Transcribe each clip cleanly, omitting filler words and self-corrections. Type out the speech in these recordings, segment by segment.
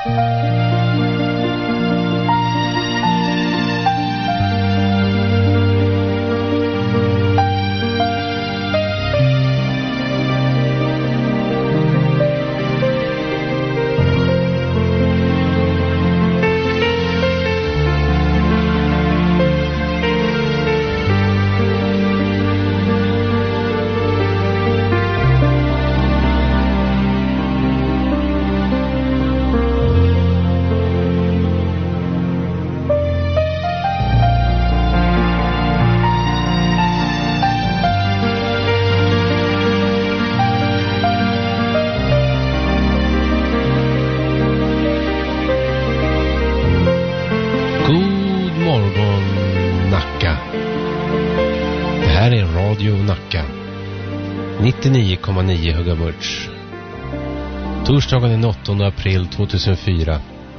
99,9 Högamerts. Torsdagen den 8 april 2004.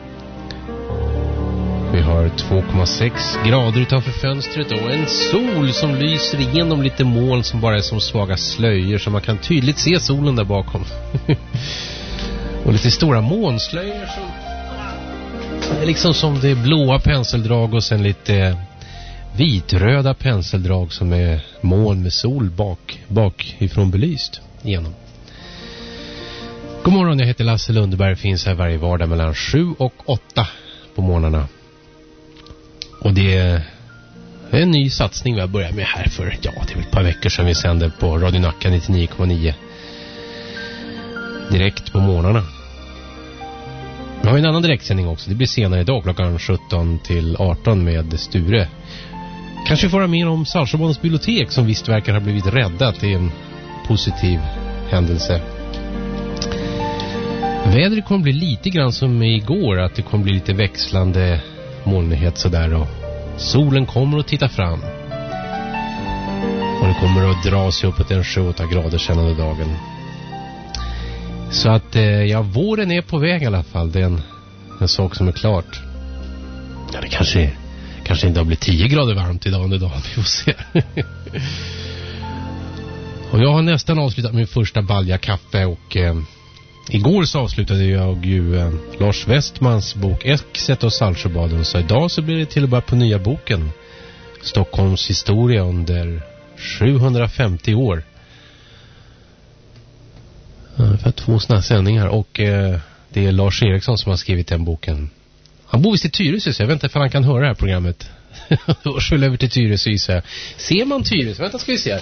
Vi har 2,6 grader utanför fönstret och en sol som lyser igenom lite moln som bara är som svaga slöjor, så man kan tydligt se solen där bakom. Och lite stora molnslöjor som är liksom som det blåa penseldrag och sen lite vitröda penseldrag som är moln med sol bak ifrån belyst igenom. God morgon, jag heter Lasse Lundberg, finns här varje vardag mellan 7 och 8 på morgnarna. Och det är en ny satsning vi har börjat med här för, det är ett par veckor sedan vi sände på Radio Nacka 99,9 direkt på morgnarna. Vi har en annan direktsändning också, det blir senare idag klockan 17 till 18 med Sture. Kanske får med om Saltsjöbadens bibliotek som visst verkar ha blivit räddat. Det är en positiv händelse. Vädret kommer bli lite grann som igår, att det kommer bli lite växlande molnighet sådär, och solen kommer att titta fram. Och det kommer att dra sig uppåt en 7-8 grader sen under dagen. Så att ja, våren är på väg i alla fall. Det är en sak som är klart. Ja, det kanske inte har blivit 10 grader varmt idag under dagen, vi får se. Och jag har nästan avslutat min första balja kaffe, och igår så avslutade jag ju Lars Westmans bok Exet och Saltsjöbaden, så idag så blir det till och med på nya boken Stockholms historia under 750 år. För 2 sådana sändningar, och det är Lars Eriksson som har skrivit den boken. Han bor visst i Tyresö, så jag vet inte om han kan höra det här programmet. Då ska vi över till Tyresö. Ser man Tyresö? Vänta, ska vi se här.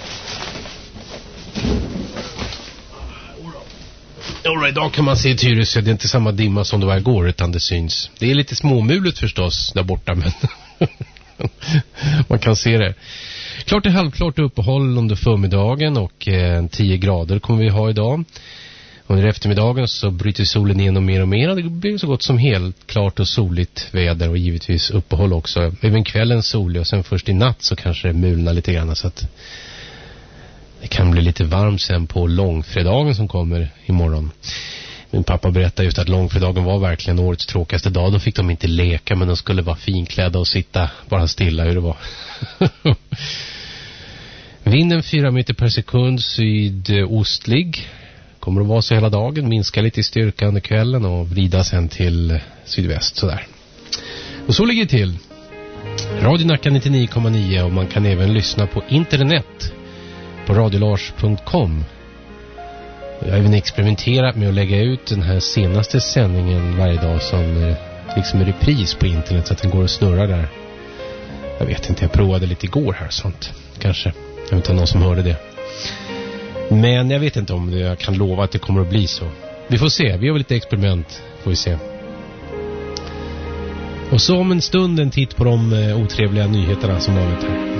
Idag kan man se Tyresö. Det är inte samma dimma som det var igår, utan det syns. Det är lite småmulet förstås där borta, men man kan se det. Klart är halvklart uppehåll under förmiddagen, och 10 grader kommer vi ha idag. Under eftermiddagen så bryter solen igenom mer och mer. Det blir så gott som helt klart och soligt väder, och givetvis uppehåll också. Även kvällen solig, och sen först i natt så kanske det mulnar lite grann, så att det kan bli lite varmt sen på långfredagen som kommer imorgon. Min pappa berättade just att långfredagen var verkligen årets tråkigaste dag. Då fick de inte leka, men de skulle vara finklädda och sitta bara stilla, hur det var. Vinden 4 meter per sekund sydostlig. Kommer att vara så hela dagen, minska lite i styrka under kvällen och vrida sen till sydväst sådär. Och så ligger det till. Radio Nacka 99,9, och man kan även lyssna på internet på radiolars.com. Jag har även experimenterat med att lägga ut den här senaste sändningen varje dag som liksom en repris på internet, så att den går och snurrar där. Jag vet inte, jag provade lite igår här sånt. Kanske, jag vet inte om någon som hörde det. Men jag vet inte om jag kan lova att det kommer att bli så. Vi får se, vi har lite experiment, får vi se. Och så om en stund en titt på de otrevliga nyheterna som vanligt här.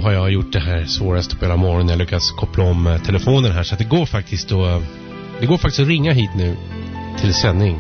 har jag gjort det här svåraste på hela morgonen. Jag lyckas koppla om telefonen här så att det går faktiskt att ringa hit nu till sändning.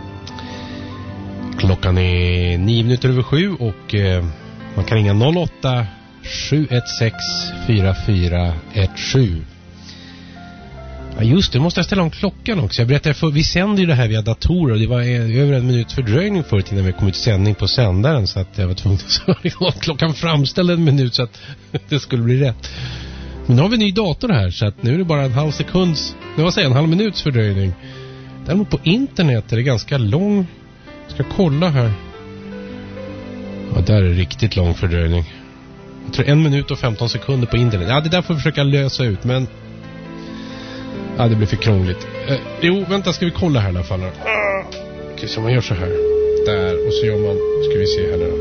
Klockan är 9:07 och man kan ringa 08 716 4417. Ja just det, måste jag ställa om klockan också. Jag berättade för vi sänder ju det här via datorer och det var över en minut fördröjning förut innan vi kom ut till sändning på sändaren så att jag var tvungen att klockan framställde en minut så att det skulle bli rätt. Men nu har vi en ny dator här så att nu är det bara en halv minuts fördröjning. Däremot på internet är det ganska lång. Jag ska kolla här. Ja, där är riktigt lång fördröjning. Jag tror 1 minut och 15 sekunder på internet. Ja, det där får vi försöka lösa ut men ja, det blir för krångligt. Vänta, ska vi kolla här i alla fall. Okej, så man gör så här. Där, och så gör man, ska vi se här nu.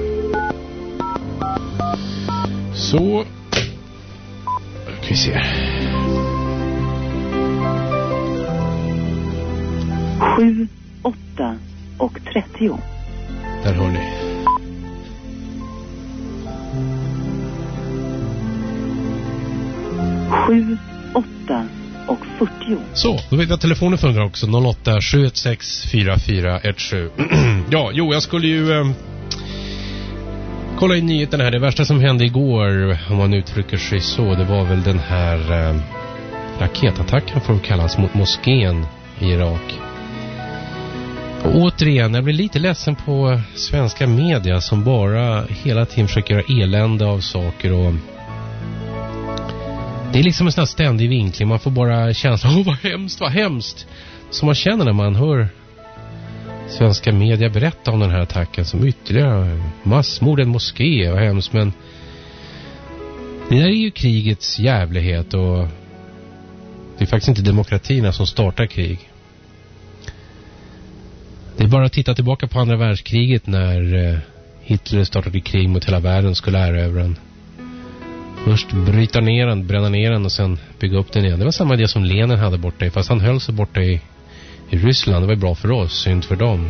Så. Ska vi se. 7, 8 och 30. Där hör ni. Sju, 8 och 40. Så, då vet jag att telefonen funkar också. 08 716 4417. Ja, jag skulle ju kolla i nyheten här. Det värsta som hände igår, om man uttrycker sig så, det var väl den här raketattacken får kallas mot moskén i Irak. Och återigen, jag blir lite ledsen på svenska media som bara hela tiden försöker göra elände av saker och det är liksom en sån här ständig vinkling. Man får bara känslan, vad hemskt. Som man känner när man hör svenska media berätta om den här attacken som ytterligare massmord, en moské, vad hemskt. Men det där är ju krigets jävlighet och det är faktiskt inte demokratierna som startar krig. Det är bara att titta tillbaka på andra världskriget när Hitler startade krig mot hela världen och skulle erövra den. Först bryta ner den, bränna ner den och sen bygga upp den igen. Det var samma idé som Lenin hade borta i, fast han höll sig borta i Ryssland. Det var bra för oss, synd för dem.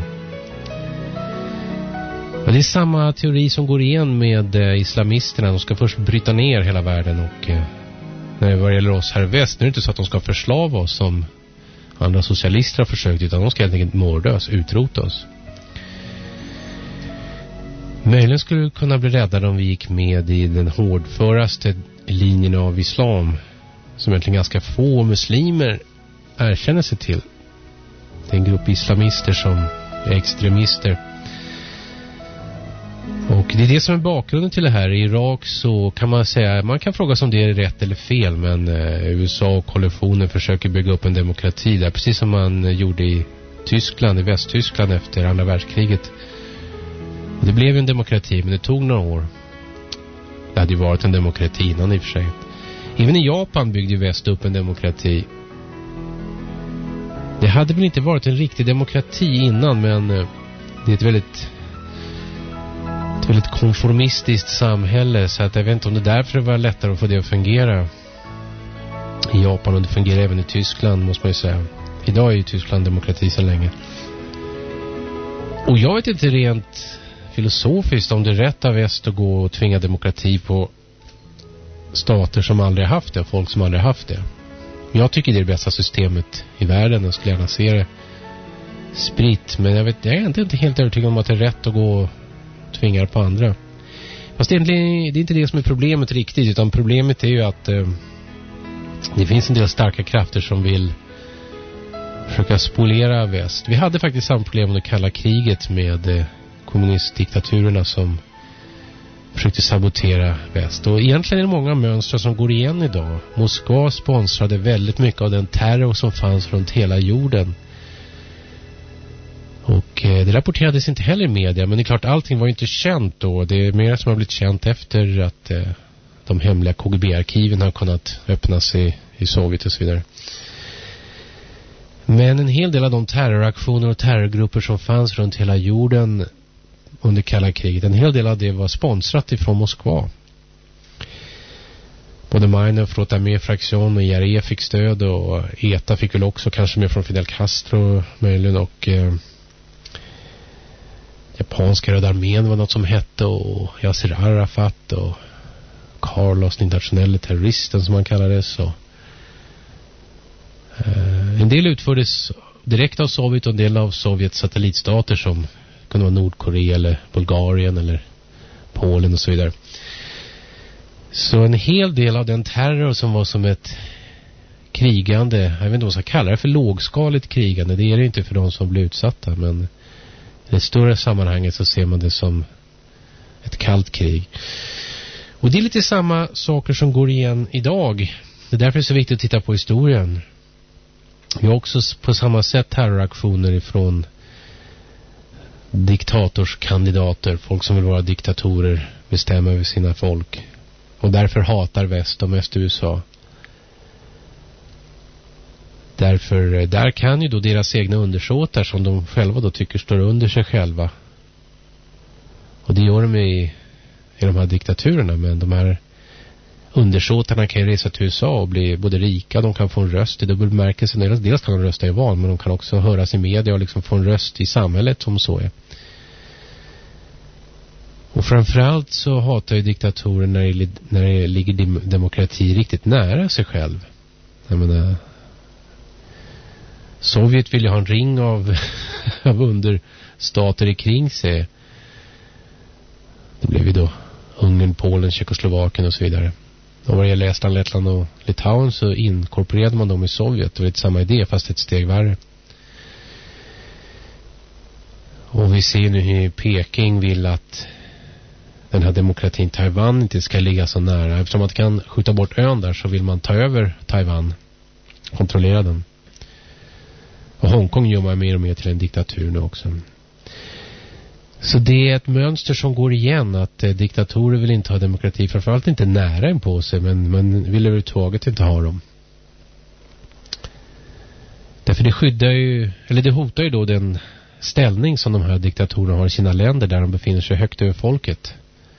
Och det är samma teori som går igen med islamisterna. De ska först bryta ner hela världen och när det gäller oss här i väst, nu är det inte så att de ska förslava oss som andra socialister har försökt, utan de ska helt enkelt mörda oss, utrota oss. Möjligen skulle vi kunna bli räddade om vi gick med i den hårdföraste linjen av islam som egentligen ganska få muslimer erkänner sig till. Det är en grupp islamister som är extremister. Och det är det som är bakgrunden till det här. I Irak så kan man säga, man kan fråga sig om det är rätt eller fel, men USA och koalitionen försöker bygga upp en demokrati där, precis som man gjorde i Tyskland, i Västtyskland efter andra världskriget. Det blev en demokrati, men det tog några år. Det hade ju varit en demokrati innan i och för sig. Även i Japan byggde ju väst upp en demokrati. Det hade väl inte varit en riktig demokrati innan, men det är ett väldigt konformistiskt samhälle, så att jag vet inte om det därför var lättare att få det att fungera i Japan, och det fungerar även i Tyskland, måste man ju säga. Idag är ju Tyskland demokrati så länge. Och jag vet inte rent filosofiskt om det är rätt av väst att gå och tvinga demokrati på stater som aldrig haft det, folk som aldrig haft det. Jag tycker det är det bästa systemet i världen och skulle gärna se det spritt, men jag är inte helt övertygad om att det är rätt att gå och tvinga på andra. Fast egentligen, det är inte det som är problemet riktigt, utan problemet är ju att det finns en del starka krafter som vill försöka spolera väst. Vi hade faktiskt samma problem under kalla kriget med kommunistdiktaturerna som försökte sabotera väst. Och egentligen är det många mönster som går igen idag. Moskva sponsrade väldigt mycket av den terror som fanns runt hela jorden. Och det rapporterades inte heller i media, men det är klart allting var inte känt då. Det är mer som har blivit känt efter att de hemliga KGB-arkiven har kunnat öppnas i Sovjet och så vidare. Men en hel del av de terroraktioner och terrorgrupper som fanns runt hela jorden under kalla kriget, en hel del av det var sponsrat ifrån Moskva. Både Mine och Frotamé-fraktion och IRE fick stöd, och ETA fick väl också kanske mer från Fidel Castro möjligen, och japanska Röda armén var något som hette, och Yasser Arafat och Carlos, den internationella terroristen som man kallades. En del utfördes direkt av Sovjet och en del av Sovjets satellitstater som kunde vara Nordkorea eller Bulgarien eller Polen och så vidare. Så en hel del av den terror som var som ett krigande, jag vet inte vad man ska kalla det för, lågskaligt krigande, det är det inte för de som blir utsatta, men i det större sammanhanget så ser man det som ett kallt krig. Och det är lite samma saker som går igen idag. Det är därför det är så viktigt att titta på historien. Vi har också på samma sätt terroraktioner ifrån diktatorskandidater, folk som vill vara diktatorer, bestämma över sina folk. Och därför hatar väst och mest USA. Därför där kan ju då deras egna undersåtar som de själva då tycker står under sig själva. Och det gör de i de här diktaturerna, men de här undersåtarna kan ju resa till USA och bli både rika, de kan få en röst i dubbel bemärkelse. Dels kan de rösta i val, men de kan också höras i media och liksom få en röst i samhället som så är. Och framförallt så hatar ju diktatorer när det ligger demokrati riktigt nära sig själv. Jag menar, Sovjet vill ju ha en ring av understater kring sig. Det blev ju då Ungern, Polen, Tjeckoslovakien och så vidare. Och vad det gäller Estland, Lettland och Litauen så inkorporerade man dem i Sovjet. Det var lite samma idé fast ett steg värre. Och vi ser nu hur Peking vill att den här demokratin Taiwan inte ska ligga så nära. Eftersom man kan skjuta bort ön där så vill man ta över Taiwan. Kontrollera den. Och Hongkong gör man mer och mer till en diktatur nu också. Så det är ett mönster som går igen, att diktatorer vill inte ha demokrati, framförallt inte nära en på sig, men man vill överhuvudtaget inte ha dem. Därför det skyddar ju, eller det hotar ju då den ställning som de här diktatorerna har i sina länder där de befinner sig högt över folket.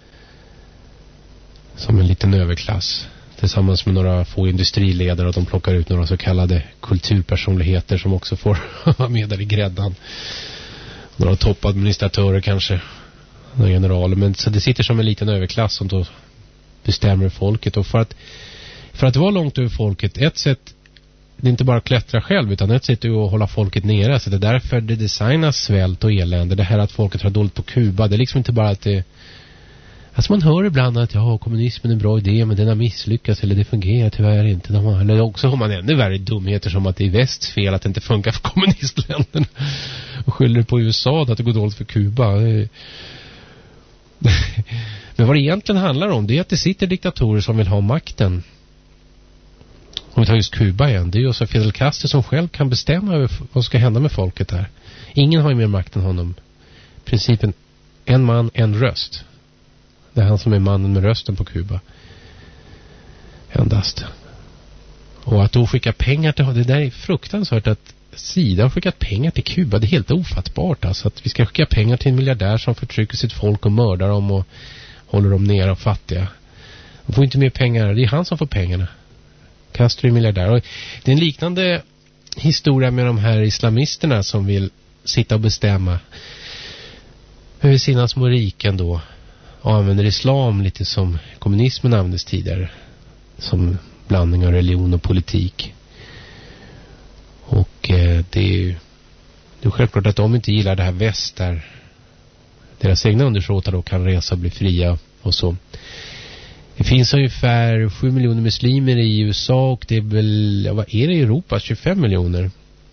Som en liten överklass. Tillsammans med några få industriledare, och de plockar ut några så kallade kulturpersonligheter som också får vara med där i gräddan. Några toppadministratörer kanske, några generaler, men så det sitter som en liten överklass som då bestämmer folket. Och för att vara långt över folket, ett sätt, det är inte bara att klättra själv, utan ett sätt är att hålla folket nere. Så det är därför det designas svält och elände. Det här att folket har dåligt på Kuba, det är liksom inte bara att det, alltså man hör ibland att ja, kommunismen är en bra idé, men den har misslyckats, eller det fungerar tyvärr inte. Eller också har man ännu värre dumheter som att det är västs fel att det inte funkar för kommunistländerna. Och skyller på USA att det går dåligt för Kuba. Men vad det egentligen handlar om, det är att det sitter diktatorer som vill ha makten. Om vi tar just Kuba igen, det är ju också Fidel Castro som själv kan bestämma över vad som ska hända med folket där. Ingen har ju mer makt än honom. Principen en man, en röst. Det är han som är mannen med rösten på Kuba. Endast. Och att då skicka pengar till, det där är fruktansvärt, att SIDA har skickat pengar till Kuba. Det är helt ofattbart alltså, att vi ska skicka pengar till en miljardär som förtrycker sitt folk och mördar dem och håller dem ner och fattiga. De får inte mer pengar, det är han som får pengarna. Castro är miljardär. Och det är en liknande historia med de här islamisterna som vill sitta och bestämma över sina små riken då. Och använder islam lite som kommunismen användes tidigare. Som blandning av religion och politik. Och det är självklart att de inte gillar det här väst där deras egna undersåtar då kan resa och bli fria och så. Det finns ungefär 7 miljoner muslimer i USA och det är väl, ja, vad är det i Europa? 25 miljoner.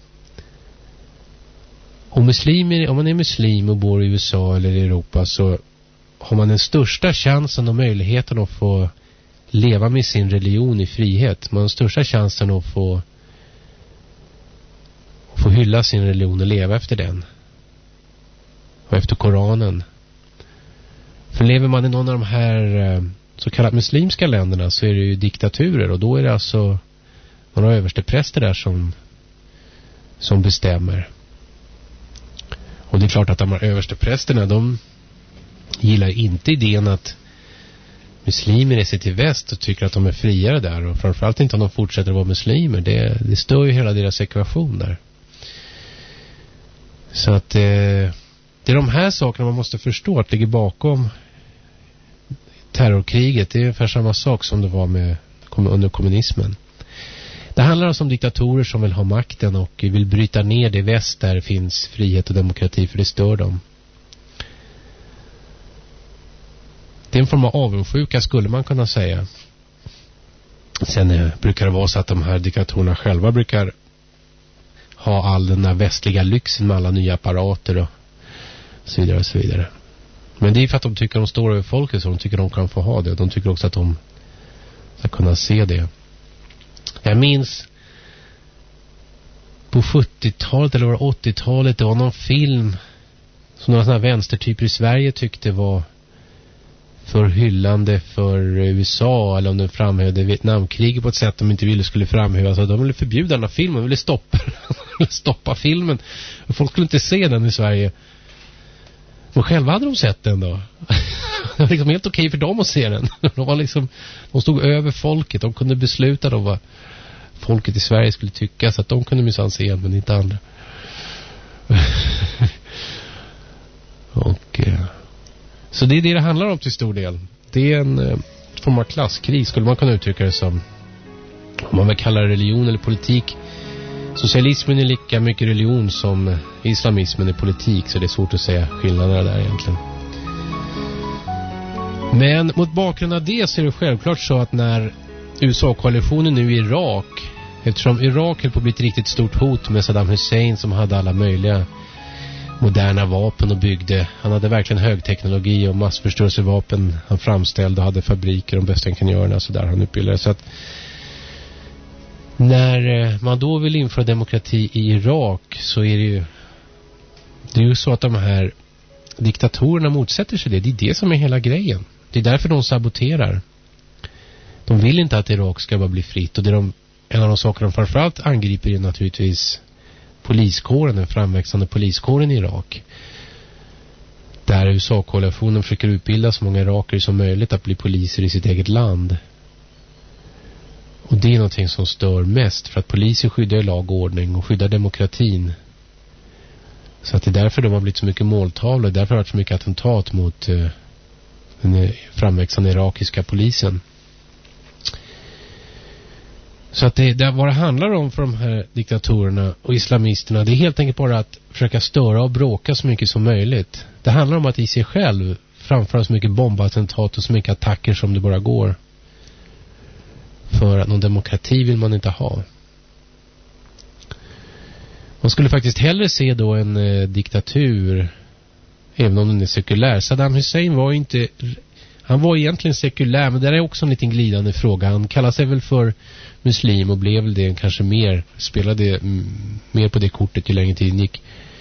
Och muslimer, om man är muslim och bor i USA eller i Europa, så har man den största chansen och möjligheten att få leva med sin religion i frihet. Man har den största chansen att få hylla sin religion och leva efter den. Och efter Koranen. För lever man i någon av de här så kallat muslimska länderna så är det ju diktaturer, och då är det alltså några överstepräster där som bestämmer. Och det är klart att de här översteprästerna, de gillar inte idén att muslimer reser till väst och tycker att de är friare där, och framförallt inte om de fortsätter att vara muslimer. Det stör ju hela deras ekvation där. Så att det är de här sakerna man måste förstå att ligger bakom terrorkriget. Det är ungefär samma sak som det var med under kommunismen. Det handlar alltså om diktatorer som vill ha makten och vill bryta ner det väst där det finns frihet och demokrati, för det stör dem. Det är en form av avundsjuka, skulle man kunna säga. Sen brukar det vara så att de här diktatorerna själva brukar ha all den här västliga lyxen med alla nya apparater och så vidare och så vidare. Men det är för att de tycker de står över folket, så de tycker de kan få ha det. De tycker också att de ska kunna se det. Jag minns på 70-talet eller 80-talet, det var någon film som några sådana vänstertyper i Sverige tyckte var för hyllande för USA, eller om de framhävde Vietnamkriget på ett sätt de inte ville skulle framhäva. Så de ville förbjuda den här filmen, de ville stoppa filmen. Folk skulle inte se den i Sverige. Men själva hade de sett den då. Det var liksom helt okej för dem att se den. De stod över folket. De kunde besluta då vad folket i Sverige skulle tycka, så att de kunde minsann se den, men inte andra. Så det är det handlar om till stor del. Det är en form av klasskrig, skulle man kunna uttrycka det som. Om man vill kalla det religion eller politik. Socialismen är lika mycket religion som islamismen är politik, så det är svårt att säga skillnaderna där egentligen. Men mot bakgrund av det så är det självklart så att när USA-koalitionen nu i Irak, eftersom Irak höll på att bli ett riktigt stort hot med Saddam Hussein som hade alla möjliga moderna vapen och byggde. Han hade verkligen högteknologi och massförstörelsevapen han framställde och hade fabriker, de bästa ingenjörerna så där han utbildade. Så att när man då vill införa demokrati i Irak så är det är ju så att de här diktatorerna motsätter sig det. Det är det som är hela grejen. Det är därför de saboterar. De vill inte att Irak ska bara bli fritt, och en av de saker de framförallt angriper är naturligtvis poliskåren, den framväxande poliskåren i Irak. Där USA-koalitionen försöker utbilda så många iraker som möjligt att bli poliser i sitt eget land. Och det är någonting som stör mest, för att poliser skyddar lag och ordning och skyddar demokratin. Så att det är därför de har blivit så mycket måltavlor, därför har det varit så mycket attentat mot den framväxande irakiska polisen. Så att vad det handlar om för de här diktatorerna och islamisterna, det är helt enkelt bara att försöka störa och bråka så mycket som möjligt. Det handlar om att i sig själv framföra så mycket bombattentat och så mycket attacker som det bara går. För att någon demokrati vill man inte ha. Man skulle faktiskt hellre se då en diktatur, även om den är sekulär. Saddam Hussein var inte... Han var egentligen sekulär, men det är också en liten glidande fråga. Han kallar sig väl för muslim och blev väl det kanske mer, spelade mer på det kortet ju längre tiden gick.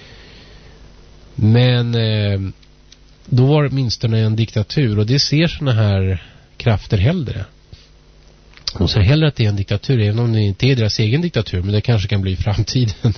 Men då var det åtminstone en diktatur, och det ser såna här krafter hellre. De ser hellre att det är en diktatur, även om det inte är deras egen diktatur, men det kanske kan bli i framtiden.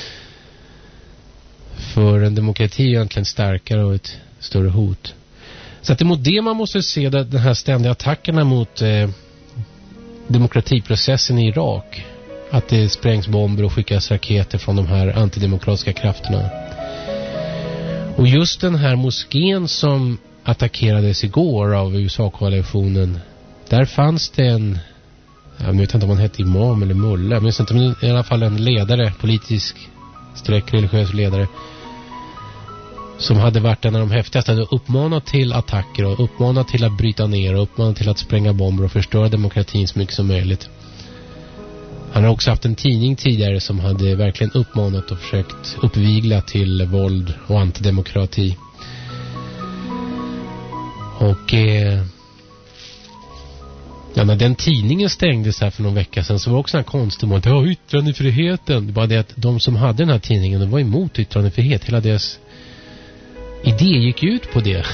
För en demokrati är egentligen starkare och ett större hot. Så att det är mot det man måste se den här ständiga attackerna mot demokratiprocessen i Irak. Att det sprängs bomber och skickas raketer från de här antidemokratiska krafterna. Och just den här moskén som attackerades igår av USA-koalitionen, där fanns det en, jag vet inte om han hette imam eller mulla, men i alla fall en ledare, politisk religiös ledare, som hade varit en av de häftigaste, hade uppmanat till attacker och uppmanat till att bryta ner och uppmanat till att spränga bomber och förstöra demokratin så mycket som möjligt. Han har också haft en tidning tidigare som hade verkligen uppmanat och försökt uppvigla till våld och antidemokrati. Och när den tidningen stängdes här för någon vecka sedan så var det också en konstig mål. Det var yttrandefriheten. Det var det att de som hade den här tidningen, de var emot yttrandefrihet. Hela deras idé gick ut på det.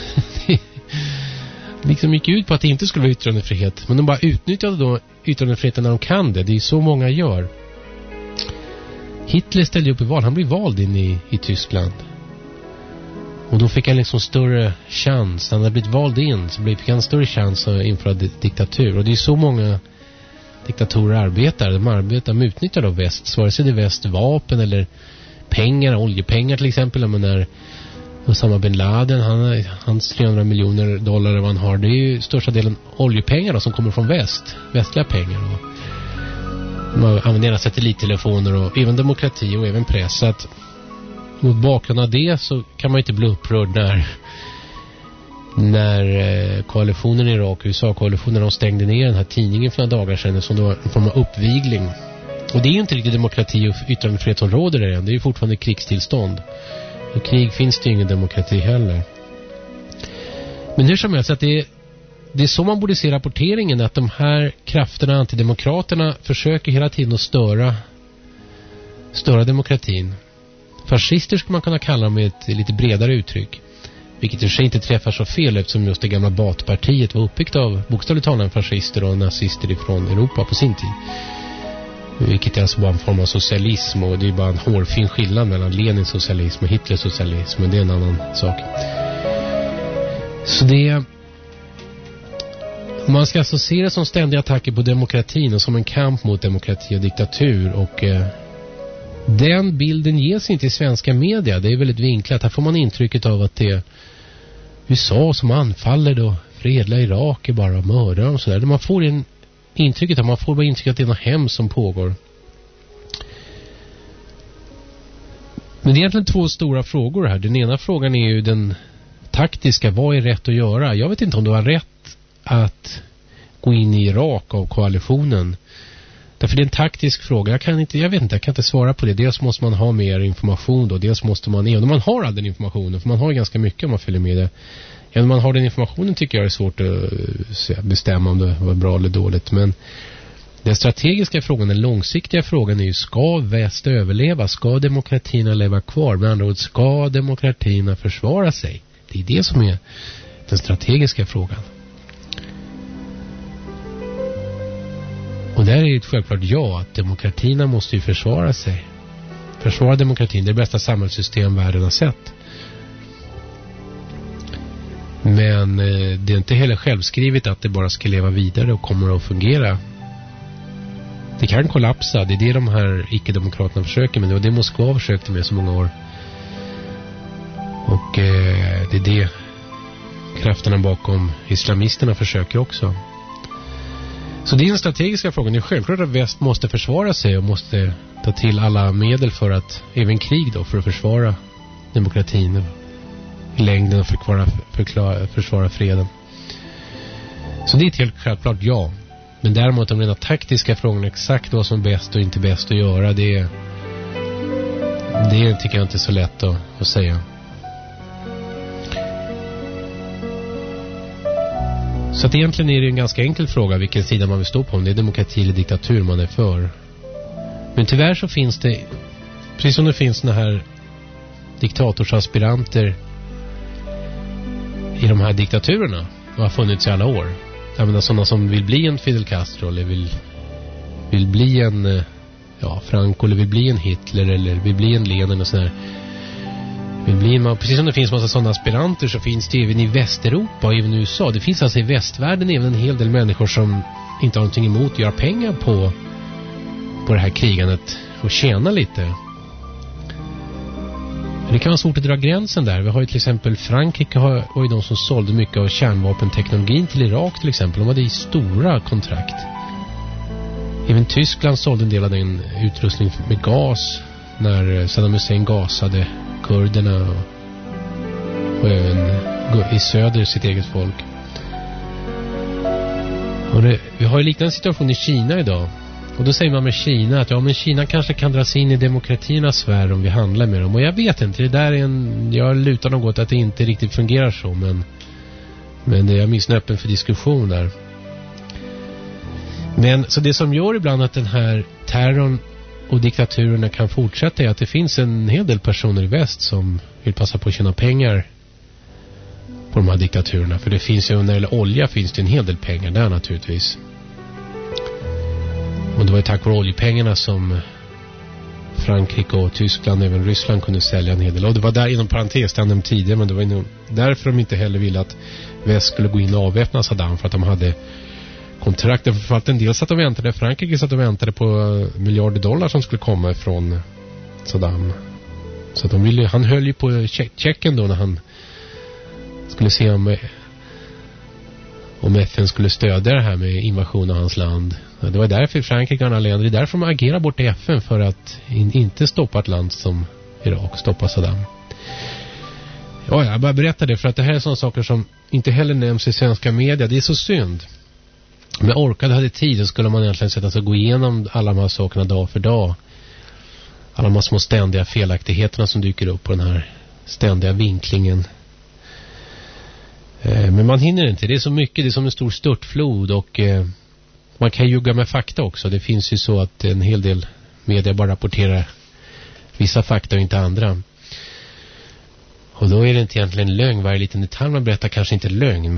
Liksom gick ut på att det inte skulle vara yttrandefrihet. Men de bara utnyttjade då yttrandefriheten när de kan det. Det är så många gör. Hitler ställde upp i val. Han blev vald in i Tyskland. Och då fick han liksom större chans. När han hade blivit vald in så fick han större chans att införa diktatur. Och det är så många diktatorer arbetar. De arbetar med utnyttjar av väst. Så vare sig det är väst vapen eller pengar, oljepengar till exempel. Men när Osama bin Laden, hans 300 miljoner dollar vad han har, det är ju största delen oljepengar då, som kommer från västliga pengar. Och man använder satellittelefoner och även demokrati och även press. Så att mot bakgrund av det så kan man inte bli upprörd när koalitionen i Irak, USA-koalitionen, de stängde ner den här tidningen för några dagar sedan som då var en form av uppvigling. Och det är ju inte riktigt demokrati och yttrandefrihet som råder där än. Det är ju fortfarande krigstillstånd. Och krig finns det ju ingen demokrati heller. Men hur som helst, att det är så man borde se rapporteringen, att de här krafterna, antidemokraterna, försöker hela tiden att störa demokratin. Fascister skulle man kunna kalla dem med ett lite bredare uttryck. Vilket i och för sig inte träffar så fel, eftersom just det gamla Baathpartiet var uppbyggt av bokstavligt talat fascister och nazister ifrån Europa på sin tid. Vilket är alltså bara en form av socialism, och det är bara en hårfin skillnad mellan Lenins socialism och Hitlers socialism, men det är en annan sak. Så man ska alltså se det som ständiga attacker på demokratin och som en kamp mot demokrati och diktatur, och den bilden ges inte i svenska media. Det är väldigt vinklat. Här får man intrycket av att det är USA som anfaller då fredliga Irak är bara mördare och sådär. Man får intrycket att det är något hemskt som pågår. Men det är egentligen två stora frågor här. Den ena frågan är ju den taktiska. Vad är rätt att göra? Jag vet inte om det var rätt att gå in i Irak av koalitionen. Därför det är en taktisk fråga. Jag kan inte svara på det. Dels måste man ha mer information då. Dels måste man man har all den informationen. För man har ganska mycket om man följer med det. Ja, när man har den informationen tycker jag det är svårt att bestämma om det var bra eller dåligt. Men den strategiska frågan, den långsiktiga frågan är ju, ska väst överleva? Ska demokratierna leva kvar? Med andra ord, ska demokratierna försvara sig? Det är det som är den strategiska frågan. Och där är det självklart att demokratierna måste ju försvara sig. Försvara demokratin, det är det bästa samhällssystem världen har sett. Men det är inte heller självskrivet att det bara ska leva vidare och kommer att fungera. Det kan kollapsa, det är det de här icke-demokraterna försöker med. Det var det Moskva försökte med så många år. Och det är det krafterna bakom islamisterna försöker också. Så det är den strategiska frågan. Det är självklart att väst måste försvara sig och måste ta till alla medel för att, även krig då, för att försvara demokratin i längden och försvara freden. Så det är ett helt självklart ja. Men däremot om den taktiska frågan, exakt vad som är bäst och inte bäst att göra, det tycker jag inte är så lätt att säga. Så att egentligen är det en ganska enkel fråga vilken sida man vill stå på, om det är demokrati eller diktatur man är för. Men tyvärr så finns det, precis som det finns såna här diktatorsaspiranter i de här diktaturerna och har funnits i alla år. Jag menar sådana som vill bli en Fidel Castro eller vill bli en Franco, eller vill bli en Hitler eller vill bli en Lenin och sådär. Precis som det finns massa sådana aspiranter, så finns det även i Västeuropa och även i USA. Det finns alltså i västvärlden även en hel del människor som inte har någonting emot att göra pengar på det här krigandet och tjäna lite. Det kan vara svårt att dra gränsen där. Vi har ju till exempel Frankrike var ju de som sålde mycket av kärnvapenteknologin till Irak till exempel. De hade i stora kontrakt. Även Tyskland sålde en del av den utrustning med gas när Saddam Hussein gasade kurderna och även i söder sitt eget folk. Och vi har ju liknande situation i Kina idag. Och då säger man med Kina att men Kina kanske kan dras in i demokratiernas sfär om vi handlar med dem. Och jag vet inte, det där är jag lutar något att det inte riktigt fungerar så, men det är minst öppen för diskussion där. Men så det som gör ibland att den här terrorn och diktaturerna kan fortsätta är att det finns en hel del personer i väst som vill passa på att tjäna pengar på de här diktaturerna. För det finns ju, när det gäller olja finns det en hel del pengar där naturligtvis. Och det var ju tack vare oljepengarna som Frankrike och Tyskland, även Ryssland, kunde sälja en hel del. Och det var där, inom parentes, det nämnde tidigare, men det var inom, därför de inte heller ville att väst skulle gå in och avväpna Saddam, för att de hade kontrakten. För att en del satt och väntade, Frankrike satt och väntade på miljarder dollar som skulle komma från Saddam. Så att han höll ju på checken då när han skulle se om FN skulle stödja det här med invasion av hans land. Det var därför Frankrike och andra länder, det är därför man agerar bort i FN, för att inte stoppa ett land som Irak, stoppa Saddam. Ja, jag bara berättar det för att det här är sådana saker som inte heller nämns i svenska media. Det är så synd. Om jag orkade hade tid så skulle man egentligen sätta sig och gå igenom alla de här sakerna dag för dag. Alla de här små ständiga felaktigheterna som dyker upp på den här ständiga vinklingen. Men man hinner inte. Det är så mycket, det är som en stor störtflod, och man kan ljuga med fakta också. Det finns ju så att en hel del media bara rapporterar vissa fakta och inte andra. Och då är det inte egentligen lögn. Varje liten detalj man berättar kanske inte lögn,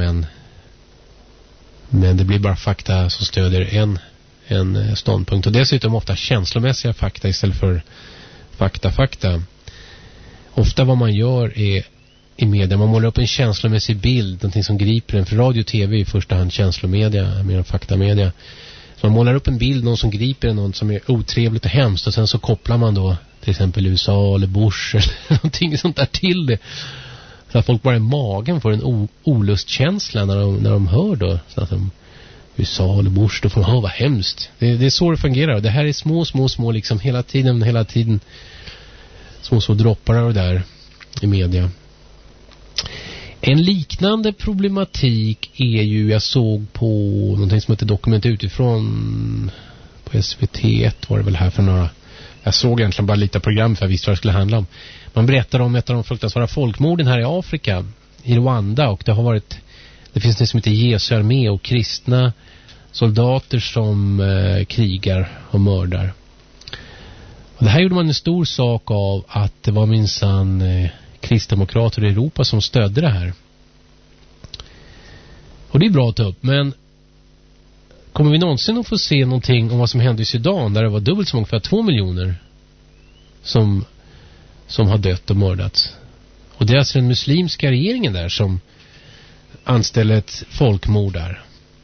men det blir bara fakta som stöder en ståndpunkt. Och dessutom ofta känslomässiga fakta istället för fakta. Ofta vad man gör är i media, man målar upp en känslomässig bild, någonting som griper en. För radio och tv är i första hand känslomedia, mer än faktamedia. Så man målar upp en bild, någon som griper en, någon som är otrevligt och hemskt, och sen så kopplar man då till exempel USA eller Bush eller någonting sånt där till det. Så att folk bara i magen får en olustkänsla när de hör då. Så att USA eller Bush, då får man vad hemskt. Det är så det fungerar. Och det här är små liksom hela tiden små droppar av det där i media. En liknande problematik är ju, jag såg på någonting som heter Dokument utifrån på SVT1 var det väl här för några. Jag såg egentligen bara lite program för jag visste vad det skulle handla om. Man berättar om ett av de fruktansvärda folkmorden här i Afrika, i Rwanda, och det finns det som heter Jesu armé och kristna soldater som krigar och mördar. Och det här gjorde man en stor sak av att det var minsann kristdemokrater i Europa som stödde det här. Och det är bra att ta upp, men kommer vi någonsin att få se någonting om vad som hände i Sudan, där det var dubbelt så många, för 2 miljoner som har dött och mördats? Och det är alltså den muslimska regeringen där som anställer ett folkmord där.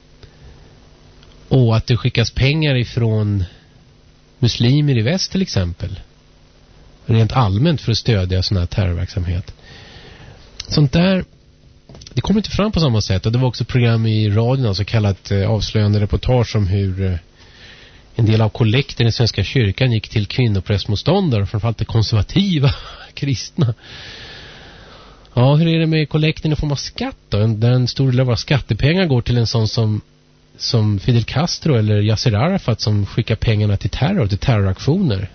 Och att det skickas pengar ifrån muslimer i väst till exempel, rent allmänt, för att stödja sån här terrorverksamhet. Sånt där, det kommer inte fram på samma sätt. Och det var också program i radion, så kallat avslöjande reportage om hur en del av kollekten i Svenska kyrkan gick till kvinnoprästmotståndare, framförallt det konservativa kristna. Ja, hur är det med kollekten i form av skatt då? Där en stor del av våra skattepengar går till en sån som Fidel Castro eller Yasser Arafat, som skickar pengarna till terroraktioner.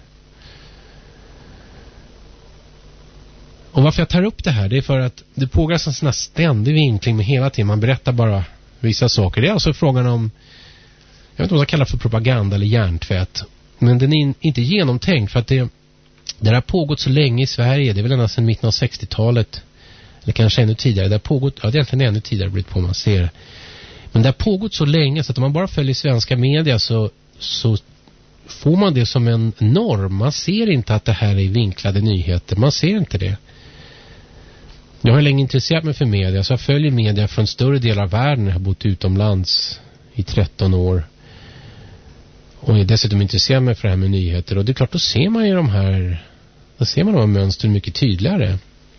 Och varför jag tar upp det här, det är för att det pågår en sån här ständig vinkling med hela tiden. Man berättar bara vissa saker. Det är alltså frågan om, jag vet inte vad jag kallar för propaganda eller hjärntvätt. Men den är inte genomtänkt, för att det har pågått så länge i Sverige. Det är väl ända sedan mitten av 60-talet. Eller kanske ännu tidigare. Det har pågått, ja, det är egentligen ännu tidigare blivit på, man ser. Men det har pågått så länge så att om man bara följer svenska media så får man det som en norm. Man ser inte att det här är vinklade nyheter. Man ser inte det. Jag har länge intresserat mig för media, så jag följer media från större delar av världen. Jag har bott utomlands i 13 år. Och jag är dessutom intresserad mig för det här med nyheter. Och det är klart, då ser man ju de här mönstren mycket tydligare.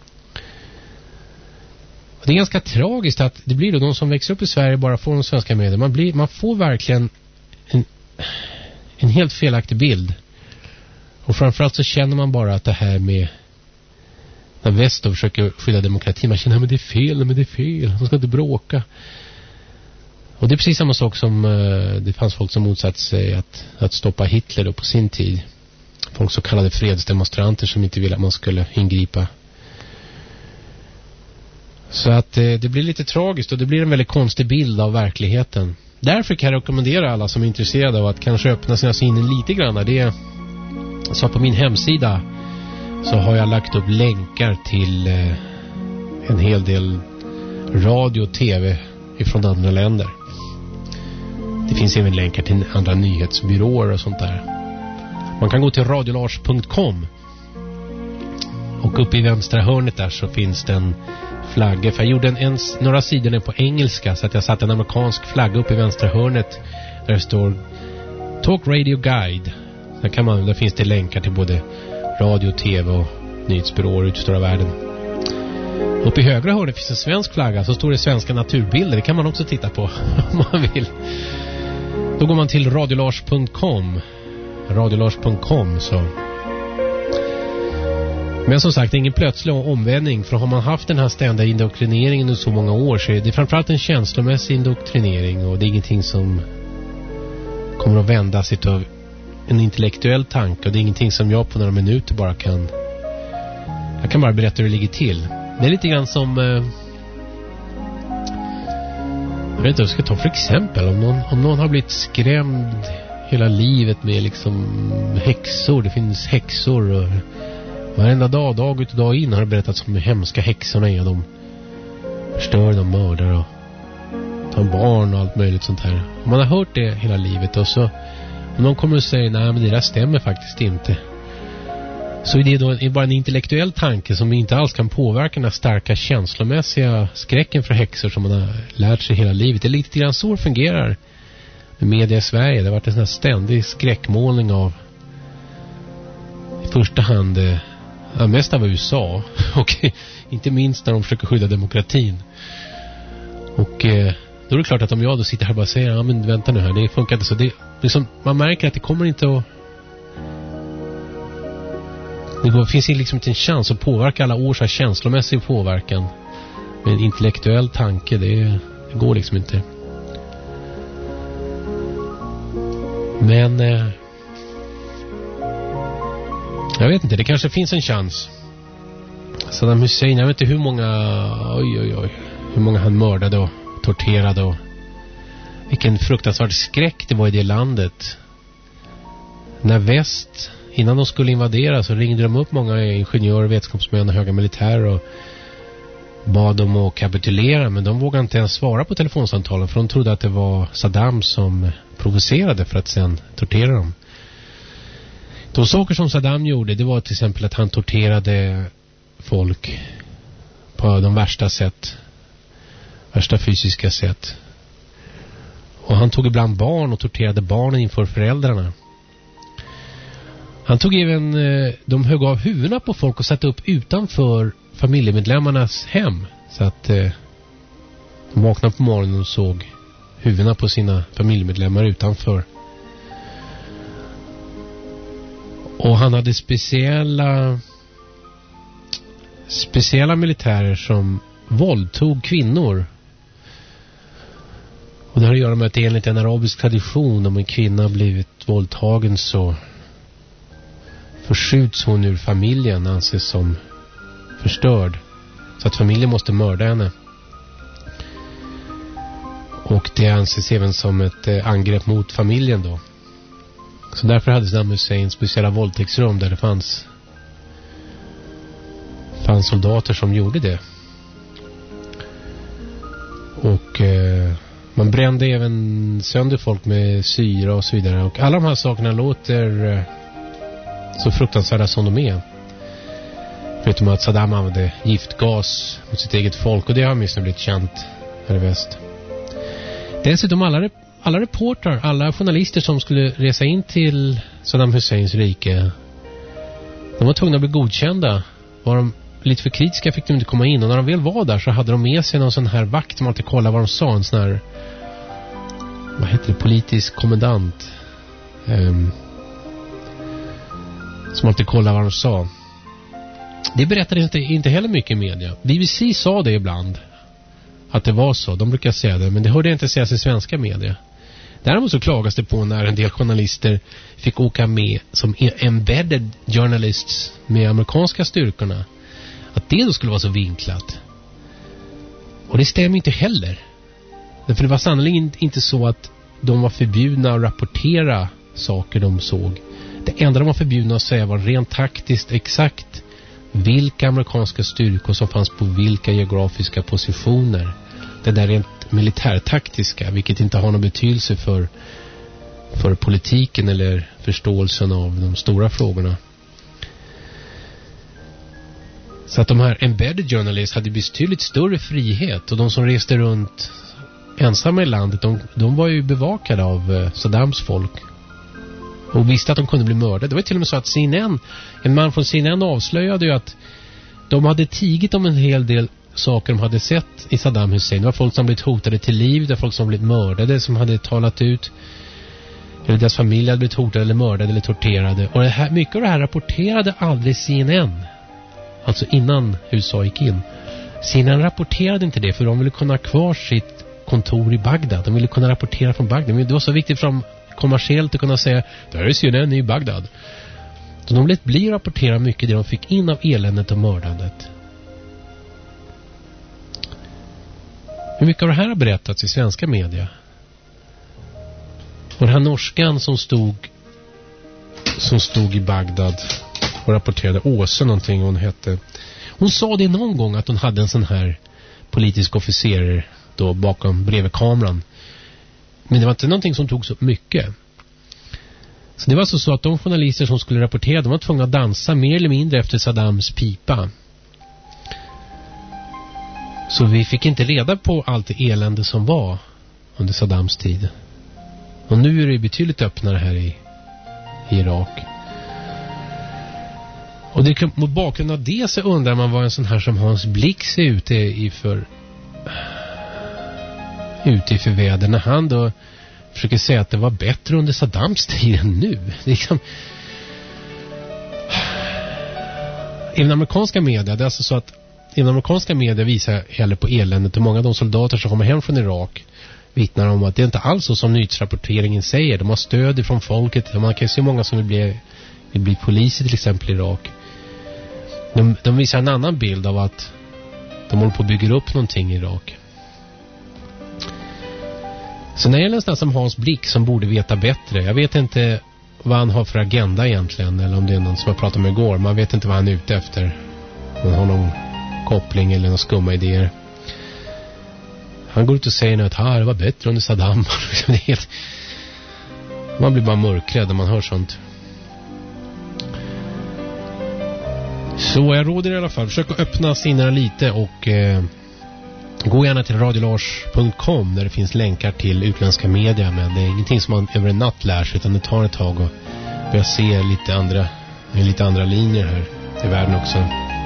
Och det är ganska tragiskt att det blir då de som växer upp i Sverige bara får de svenska medier. Man får verkligen en helt felaktig bild. Och framförallt så känner man bara att det här med när väst då försöker skydda demokrati, man känner att det är fel, man ska inte bråka. Och det är precis samma sak som det fanns folk som motsatte sig att stoppa Hitler då på sin tid. Folk så kallade fredsdemonstranter som inte ville att man skulle ingripa. Så att det blir lite tragiskt och det blir en väldigt konstig bild av verkligheten. Därför kan jag rekommendera alla som är intresserade av att kanske öppna sina sinnen lite grann. Det är så på min hemsida så har jag lagt upp länkar till en hel del radio och tv ifrån andra länder. Det finns även länkar till andra nyhetsbyråer och sånt där. Man kan gå till radiolars.com och uppe i vänstra hörnet där så finns det en flagga. För jag gjorde några sidor på engelska, så att jag satte en amerikansk flagga uppe i vänstra hörnet där det står Talk Radio Guide. Där finns det länkar till både radio, tv och nyhetsbyråer ut i stora världen. Uppe i högra hörnet finns en svensk flagga, så står det svenska naturbilder. Det kan man också titta på om man vill. Då går man till radiolars.com. Radiolars.com så. Men som sagt, ingen plötslig omvändning. För har man haft den här ständiga indoktrineringen i så många år så är det framförallt en känslomässig indoktrinering. Och det är ingenting som kommer att vändas av en intellektuell tanke. Och det är ingenting som jag på några minuter bara kan... Jag kan bara berätta hur det ligger till. Det är lite grann som... jag vet inte vad jag ska ta för exempel. Om någon har blivit skrämd hela livet med liksom häxor. Det finns häxor och... Varenda dag ut och dag in har det berättats om de hemska häxorna är. De förstör, de mördar och tar barn och allt möjligt sånt här. Om man har hört det hela livet och så om någon kommer och säger nej men det där stämmer faktiskt inte. Så är det då bara en intellektuell tanke som inte alls kan påverka den här starka känslomässiga skräcken för häxor som man har lärt sig hela livet. Det är lite grann så det fungerar med media i Sverige. Det har varit en sån här ständig skräckmålning av i första hand mest av USA och inte minst när de försöker skydda demokratin. Och då är det klart att om jag då sitter här och bara säger ja men vänta nu här, det funkar inte så. Det liksom, man märker att det kommer inte att det finns liksom inte en chans att påverka alla års känslomässig påverkan med en intellektuell tanke. Det går liksom inte. Men jag vet inte, det kanske finns en chans. Saddam Hussein, jag vet inte hur många han mördade och torterade och vilken fruktansvärd skräck det var i det landet. När väst, innan de skulle invadera så ringde de upp många ingenjörer, vetenskapsmän och höga militärer och bad dem att kapitulera, men de vågade inte ens svara på telefonsamtalen för de trodde att det var Saddam som provocerade för att sen tortera dem. De saker som Saddam gjorde, det var till exempel att han torterade folk på de värsta fysiska sätt. Och han tog ibland barn och torterade barnen inför föräldrarna. Han tog även, de högg av huvudena på folk och satte upp utanför familjemedlemmarnas hem. Så att de vaknade på morgonen och såg huvudena på sina familjemedlemmar utanför. Och han hade speciella militärer som våldtog kvinnor. Och det har att göra med att det enligt en arabisk tradition om en kvinna blivit våldtagen så förskjuts hon ur familjen, anses som förstörd. Så att familjen måste mörda henne. Och det anses även som ett angrepp mot familjen då. Så därför hade Saddam Hussein speciella våldtäktsrum där det fanns soldater som gjorde det. Och man brände även sönder folk med syra och så vidare. Och alla de här sakerna låter så fruktansvärda som de är. Förutom att Saddam använde giftgas mot sitt eget folk. Och det har minst blivit känt här i väst. Dessutom alla reportrar, alla journalister som skulle resa in till Saddam Husseins rike, de var tvungna att bli godkända. Var de lite för kritiska fick de inte komma in. Och när de väl var där så hade de med sig någon sån här vakt som alltid kollade vad de sa. En sån här, vad heter det, politisk kommandant. Som alltid kollade vad de sa. Det berättade inte heller mycket i media. BBC sa det ibland. Att det var så, de brukar säga det. Men det hörde jag inte sägas i svenska media. Däremot så klagas det på när en del journalister fick åka med som embedded journalists med amerikanska styrkorna. Att det då skulle vara så vinklat. Och det stämmer inte heller. För det var sannolikt inte så att de var förbjudna att rapportera saker de såg. Det enda de var förbjudna att säga var rent taktiskt exakt vilka amerikanska styrkor som fanns på vilka geografiska positioner. Det där rent militärtaktiska, vilket inte har någon betydelse för politiken eller förståelsen av de stora frågorna. Så att de här embedded journalists hade betydligt större frihet, och de som reste runt ensamma i landet, de var ju bevakade av Saddams folk. och visste att de kunde bli mördade. Det var till och med så att en man från CNN avslöjade ju att de hade tigit om en hel del saker de hade sett i Saddam Hussein. Det var folk som blivit hotade till liv, det var folk som blivit mördade, som hade talat ut, eller deras familj hade blivit hotade eller mördade eller torterade. Och mycket av det här rapporterade aldrig CNN. Alltså innan USA gick in. CNN rapporterade inte det, för de ville kunna ha kvar sitt kontor i Bagdad. De ville kunna rapportera från Bagdad. Men det var så viktigt för dem kommersiellt att kunna säga, där är CNN i Bagdad. Så de lät bli rapportera mycket det de fick in av eländet och mördandet. Hur mycket av det här har berättats i svenska media? Och den här norskan som stod i Bagdad och rapporterade, Åse någonting hon hette. Hon sa det någon gång att hon hade en sån här politisk officer då bakom bredvid kameran. Men det var inte någonting som tog så mycket. Så det var så att de journalister som skulle rapportera, de var tvungna att dansa mer eller mindre efter Saddams pipa. Så vi fick inte reda på allt det elände som var under Saddams tid. Och nu är det betydligt öppnare här i Irak. Och det, mot bakgrund av det så undrar man vad en sån här som Hans Blix är ute i för väder, när han då försöker säga att det var bättre under Saddams tid än nu. Liksom. I den amerikanska media, det är alltså så att i den amerikanska media visar heller på eländet, och många av de soldater som kommer hem från Irak vittnar om att det är inte alls så som nyhetsrapporteringen säger. De har stöd från folket. Man kan se många som vill bli poliser till exempel i Irak. De visar en annan bild av att de håller på att bygga upp någonting i Irak. Så när det gäller en sån som Hans Blick som borde veta bättre. Jag vet inte vad han har för agenda egentligen, eller om det är någon som jag pratade med igår. Man vet inte vad han är ute efter. Man har någon koppling eller någon skumma idéer. Han går ut och säger nu att det var bättre under Saddam. Man blir bara mörkrädd när man hör sånt. Så jag råder i alla fall, försök att öppna sinnena lite och gå gärna till radiolars.com där det finns länkar till utländska media, men det är ingenting som man över en natt lär sig, utan det tar ett tag och börja se lite andra linjer här i världen också.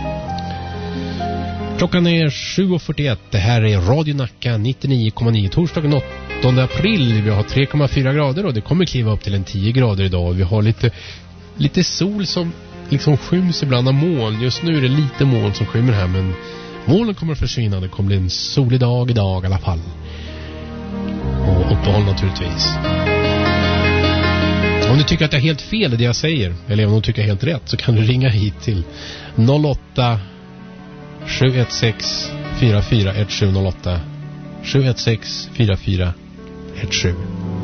Klockan är 7.41. Det här är Radio Nacka 99,9. Torsdagen 8 april. Vi har 3,4 grader och det kommer kliva upp till en 10 grader idag. Vi har lite sol som liksom skyms ibland av moln. Just nu är det lite moln som skymmer här, men molnen kommer att försvinna. Det kommer bli en solig dag idag i alla fall. Och uppehåll naturligtvis. Om du tycker att jag är helt fel i det jag säger, eller om du tycker jag är helt rätt, så kan du ringa hit till 08 716 4417 08 716 4417.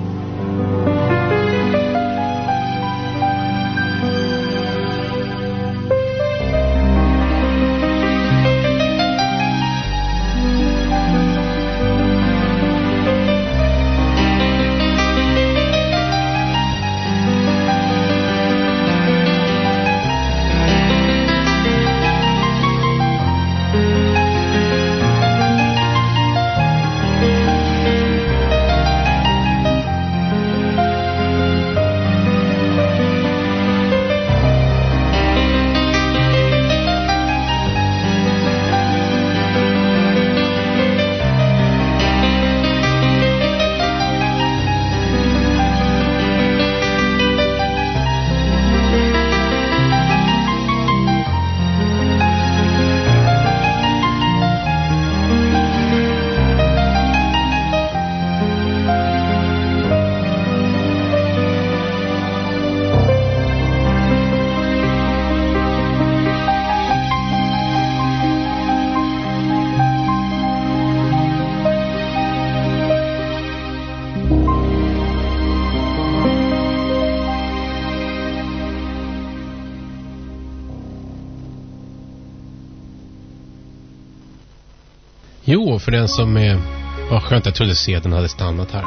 Jo, för den som är... Vad skönt, jag trodde sedan hade stannat här.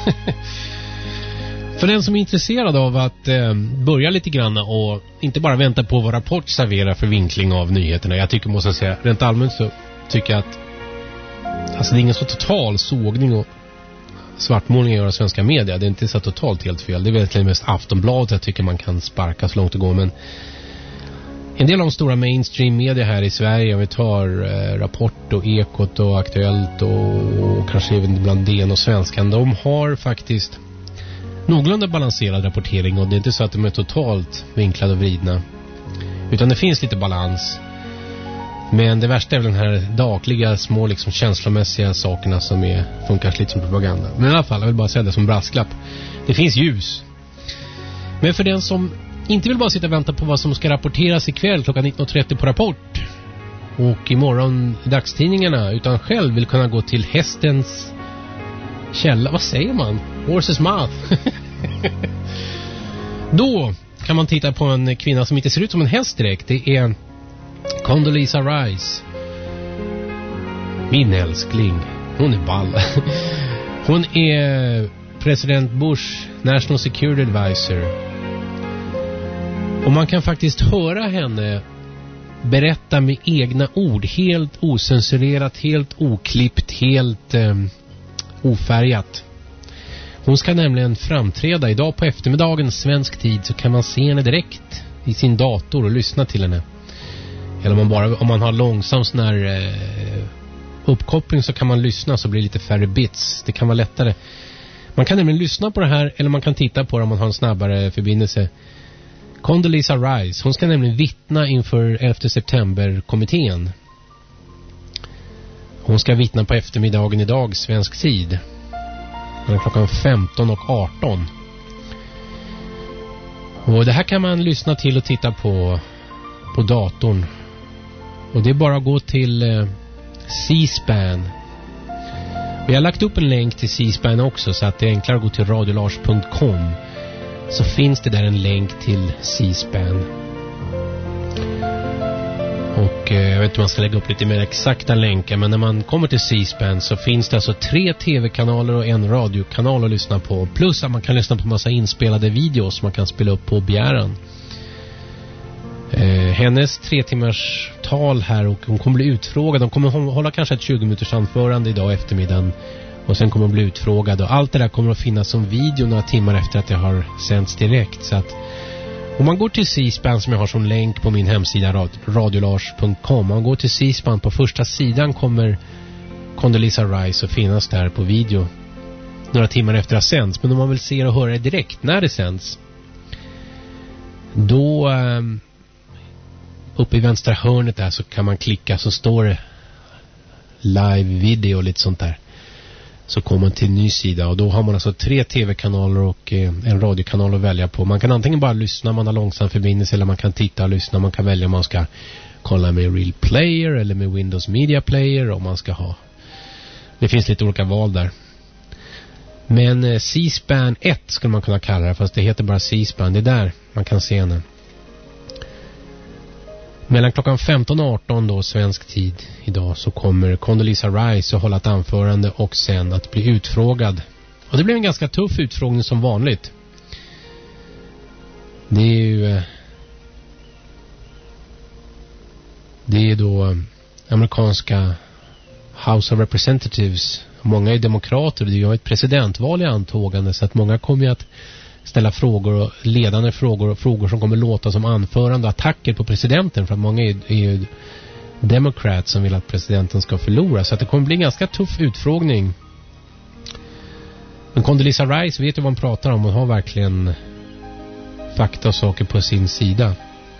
För den som är intresserad av att börja lite grann och inte bara vänta på vad Rapport serverar för vinkling av nyheterna. Jag tycker, måste jag säga, rent allmänt så tycker jag att alltså det är ingen så total sågning och svartmålningar av svenska media. Det är inte så totalt helt fel. Det är verkligen mest Aftonbladet jag tycker man kan sparka så långt det går. Men en del av de stora mainstream media här i Sverige, om vi tar Rapport och Ekot och Aktuellt och kanske även bland DN och Svenskan, de har faktiskt någorlunda balanserad rapportering, och det är inte så att de är totalt vinklade och vridna, utan det finns lite balans. Men det värsta är väl den här dagliga små liksom känslomässiga sakerna som funkar lite som propaganda. Men i alla fall, jag vill bara säga det som brasklapp. Det finns ljus. Men för den som inte vill bara sitta och vänta på vad som ska rapporteras ikväll klockan 19.30 på Rapport och imorgon i dagstidningarna, utan själv vill kunna gå till hästens källa, vad säger man? Horse's mouth. Då kan man titta på en kvinna som inte ser ut som en häst direkt. Det är Condoleezza Rice. Min älskling. Hon är ball. Hon är president Bush National Security Advisor. Och man kan faktiskt höra henne berätta med egna ord, helt osensurerat, helt oklippt, helt ofärgat. Hon ska nämligen framträda idag på eftermiddagen svensk tid, så kan man se henne direkt i sin dator och lyssna till henne. Eller om man har långsam sån här uppkoppling så kan man lyssna, så blir det lite färre bits. Det kan vara lättare. Man kan nämligen lyssna på det här, eller man kan titta på det om man har en snabbare förbindelse. Condoleezza Rice, hon ska nämligen vittna inför 11 september-kommittén. Hon ska vittna på eftermiddagen idag svensk tid. Klockan 15:18. Och det här kan man lyssna till och titta på datorn. Och det är bara att gå till C-SPAN. Vi har lagt upp en länk till C-SPAN också, så att det är enklare att gå till radiolars.com. Så finns det där en länk till C-SPAN. Och jag vet inte om man ska lägga upp lite mer exakta länkar, men när man kommer till C-SPAN så finns det alltså 3 tv-kanaler och en radiokanal att lyssna på. Plus att man kan lyssna på massa inspelade videos man kan spela upp på begäran. Hennes 3 timmars tal här, och hon kommer bli utfrågad. De kommer hålla kanske ett 20 minuters anförande idag eftermiddagen, och sen kommer hon bli utfrågad, och allt det där kommer att finnas som video några timmar efter att det har sänds direkt. Så att om man går till C-SPAN, som jag har som länk på min hemsida radiolars.com, om man går till C-SPAN, på första sidan kommer Condoleezza Rice att finnas där på video några timmar efter att det sänds. Men om man vill se och höra det direkt när det sänds, då uppe i vänstra hörnet där så kan man klicka, så står det live video och lite sånt där. Så kommer man till en ny sida, och då har man alltså 3 tv-kanaler och en radiokanal att välja på. Man kan antingen bara lyssna, man har långsam förbindelse, eller man kan titta och lyssna. Man kan välja om man ska kolla med Real Player eller med Windows Media Player, om man ska ha. Det finns lite olika val där. Men C-SPAN 1 skulle man kunna kalla det, fast det heter bara C-SPAN. Det är där man kan se henne. Mellan klockan 15 och 18 då svensk tid idag, så kommer Condoleezza Rice att hålla ett anförande och sen att bli utfrågad. Och det blir en ganska tuff utfrågning som vanligt. Det är då amerikanska House of Representatives. Många är demokrater, och det är ett presidentval i antågande, så att många kommer ju att ställa frågor, och ledande frågor, och frågor som kommer låta som anförande, attacker på presidenten, för att många är ju demokrater som vill att presidenten ska förlora. Så att det kommer bli en ganska tuff utfrågning. Men Condoleezza Rice vet ju vad hon pratar om, och har verkligen fakta och saker på sin sida.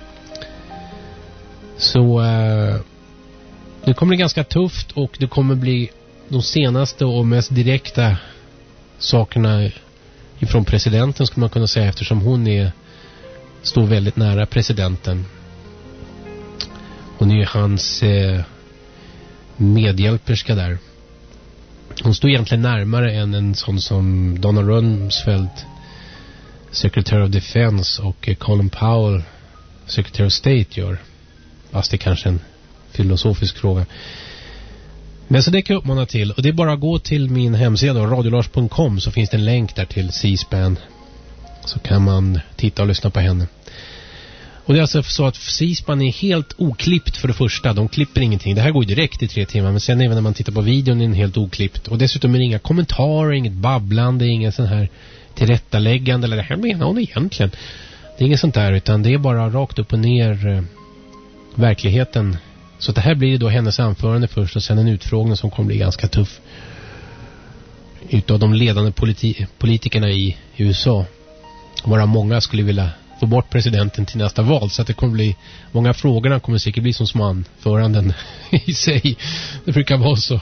Så det kommer bli ganska tufft, och det kommer bli de senaste och mest direkta sakerna ifrån presidenten, skulle man kunna säga, eftersom hon står väldigt nära presidenten. Hon är ju hans medhjälperska där. Hon står egentligen närmare än en sån som Donald Rumsfeld, Secretary of Defense, och Colin Powell, Secretary of State, gör. Fast det är kanske en filosofisk fråga. Men så det kan jag uppmana till, och det är bara att gå till min hemsida radiolars.com, så finns det en länk där till C-SPAN, så kan man titta och lyssna på henne. Och det är alltså så att C-SPAN är helt oklippt för det första. De klipper ingenting. Det här går ju direkt i 3 timmar. Men sen även när man tittar på videon är den helt oklippt. Och dessutom är det inga kommentarer, inget babblande, inga sån här tillrättaläggande. Eller det här menar hon egentligen. Det är inget sånt där, utan det är bara rakt upp och ner verkligheten. Så det här blir då hennes anförande först och sen en utfrågning som kommer bli ganska tuff. Utav de ledande politikerna i USA. Bara många skulle vilja få bort presidenten till nästa val, så att det kommer bli många frågorna kommer säkert bli som små anföranden i sig. Det brukar vara så.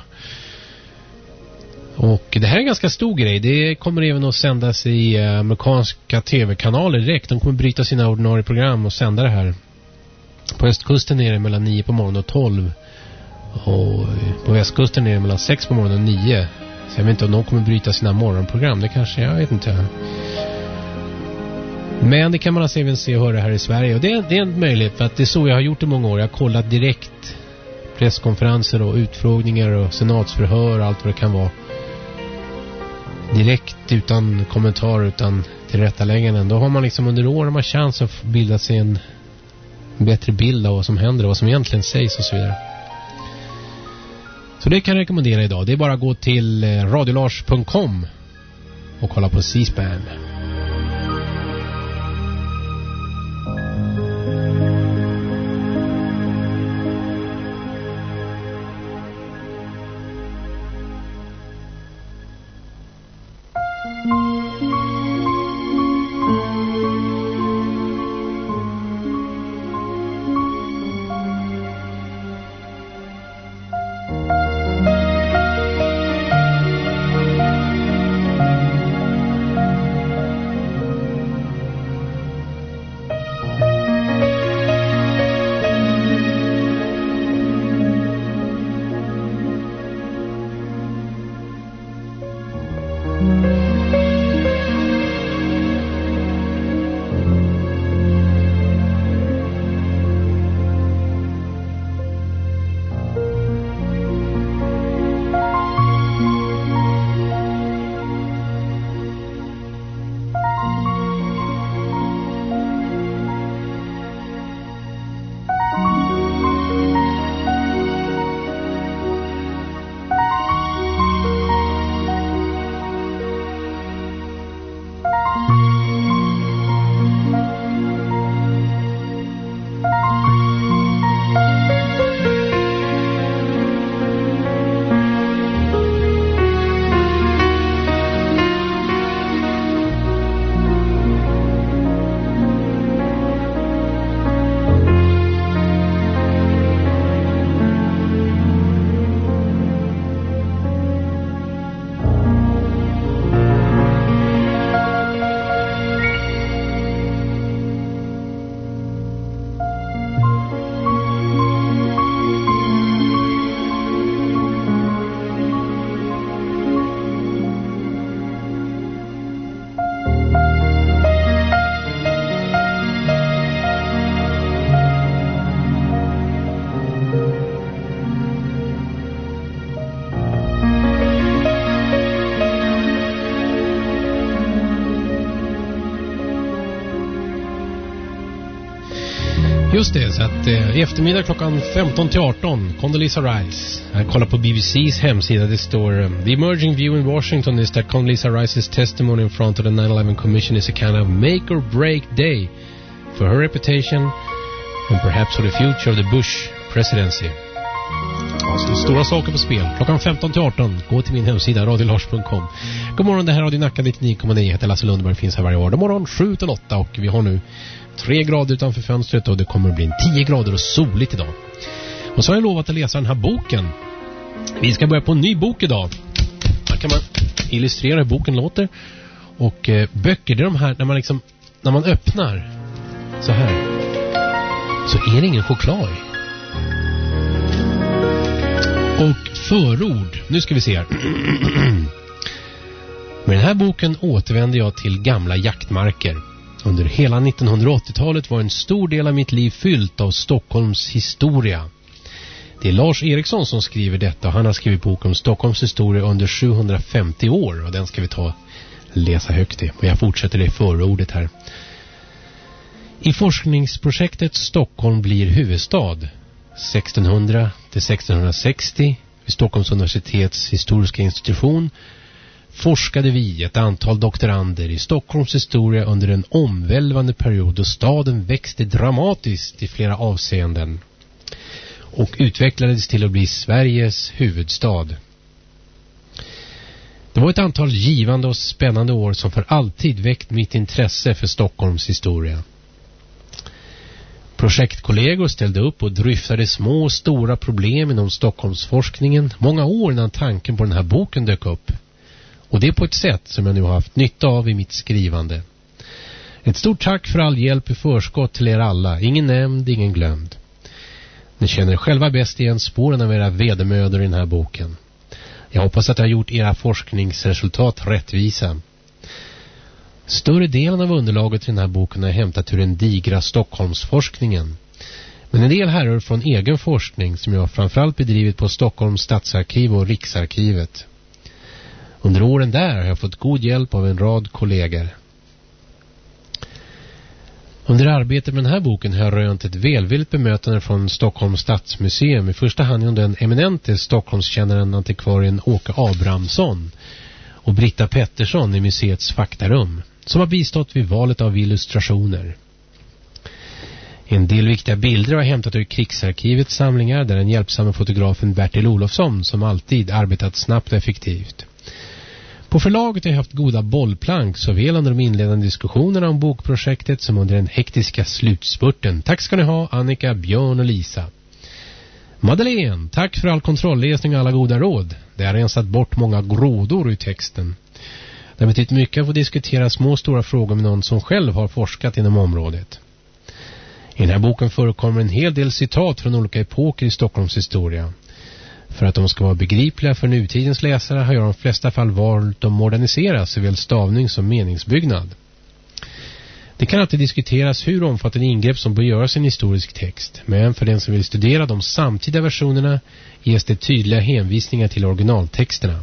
Och det här är en ganska stor grej. Det kommer även att sändas i amerikanska tv-kanaler direkt. De kommer bryta sina ordinarie program och sända det här. På östkusten är det mellan 9 på morgonen och 12. Och på västkusten är det mellan 6 på morgonen och 9. Så jag vet inte om de kommer bryta sina morgonprogram. Det kanske, jag vet inte. Men det kan man alltså även se och höra här i Sverige. Och det är en möjlighet, för att det är så jag har gjort i många år. Jag har kollat direkt presskonferenser och utfrågningar och senatsförhör och allt vad det kan vara. Direkt utan kommentar, utan tillrättalägganden. Då har man liksom under åren chans att bilda sig en bättre bild av vad som händer och vad som egentligen sägs och så vidare. Så det kan jag rekommendera idag. Det är bara att gå till radiolars.com och kolla på C-SPAN. Just det, så att i eftermiddag klockan 15-18, Condoleezza Rice. Jag kollar på BBC's hemsida, det står The emerging view in Washington is that Condoleezza Rice's testimony in front of the 9/11 Commission is a kind of make or break day for her reputation and perhaps for the future of the Bush presidency. Alltså, det är stora saker på spel. Klockan 15-18, gå till min hemsida radiolars.com. God morgon, det här är Radio Nacka 99,9. Jag heter Lasse Lundberg, finns här varje år. Morgon 7-8 och vi har nu 3 grader utanför fönstret och det kommer att bli 10 grader och soligt idag. Och så har jag lovat att läsa den här boken. Vi ska börja på en ny bok idag. Här kan man illustrera hur boken låter. Och böcker, det är de här när man öppnar så här så är det ingen choklad. Och förord, nu ska vi se här. Med den här boken återvänder jag till gamla jaktmarker. Under hela 1980-talet var en stor del av mitt liv fyllt av Stockholms historia. Det är Lars Eriksson som skriver detta och han har skrivit bok om Stockholms historia under 750 år och den ska vi läsa högt i. Och jag fortsätter det förordet här. I forskningsprojektet Stockholm blir huvudstad 1600 till 1660 vid Stockholms universitets historiska institution forskade vi ett antal doktorander i Stockholms historia under en omvälvande period då staden växte dramatiskt i flera avseenden och utvecklades till att bli Sveriges huvudstad. Det var ett antal givande och spännande år som för alltid väckt mitt intresse för Stockholms historia. Projektkollegor ställde upp och dryftade små och stora problem inom Stockholmsforskningen många år innan tanken på den här boken dök upp. Och det på ett sätt som jag nu har haft nytta av i mitt skrivande. Ett stort tack för all hjälp i förskott till er alla. Ingen nämnd, ingen glömd. Ni känner själva bäst igen spåren av era vedermödor i den här boken. Jag hoppas att jag har gjort era forskningsresultat rättvisa. Större delen av underlaget till den här boken är hämtat ur den digra Stockholmsforskningen. Men en del härrör från egen forskning som jag framförallt bedrivit på Stockholms stadsarkiv och Riksarkivet. Under åren där har jag fått god hjälp av en rad kollegor. Under arbetet med den här boken har jag rönt ett välvilligt bemötande från Stockholms stadsmuseum, i första hand under den eminente Stockholmskännaren antikvarien Åke Abrahamsson och Britta Pettersson i museets faktarum, som har bistått vid valet av illustrationer. En del viktiga bilder har jag hämtat ur Krigsarkivets samlingar där den hjälpsamma fotografen Bertil Olofsson som alltid arbetat snabbt och effektivt. På förlaget har jag haft goda bollplank såväl under de inledande diskussionerna om bokprojektet som under den hektiska slutspurten. Tack ska ni ha, Annika, Björn och Lisa. Madeleine, tack för all kontrollläsning och alla goda råd. Det har rensat bort många grådor ur texten. Det har betytt mycket att få diskutera små och stora frågor med någon som själv har forskat inom området. I den här boken förekommer en hel del citat från olika epoker i Stockholms historia. För att de ska vara begripliga för nutidens läsare har jag i de flesta fall valt att modernisera såväl stavning som meningsbyggnad. Det kan alltid diskuteras hur omfattande ingrepp som bör göras i en historisk text, men för den som vill studera de samtida versionerna ges det tydliga hänvisningar till originaltexterna.